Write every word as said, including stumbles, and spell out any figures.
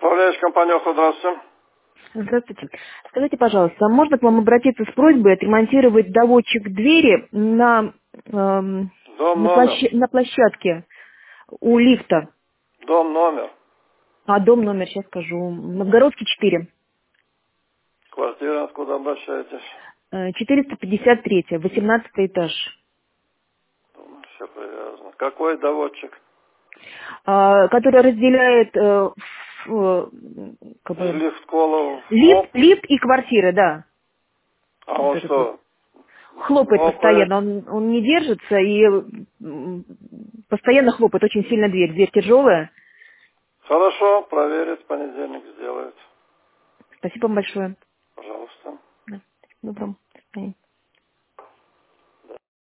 Управляющая компания «Охо», здравствуйте. Здравствуйте. Скажите, пожалуйста, а можно к вам обратиться с просьбой отремонтировать доводчик двери на, эм, Дом на, номер. площа- на площадке у лифта? Дом номер. А дом номер, сейчас скажу. Новгородский четыре. Квартира, откуда обращаетесь? Э, четыреста пятьдесят три, восемнадцатый этаж. Думаю, все привязано. Какой доводчик? А, который разделяет э, ф- э, как Из бы, лифт колу лифт, хлоп. лифт и квартиры, да. А Вот он этот вот. что, Хлопает хлопает? постоянно, он, он не держится и м, постоянно хлопает, очень сильно дверь. Дверь тяжелая. Хорошо, проверит, в понедельник сделает. Спасибо вам большое. Пожалуйста. Да. Доброго. До свидания.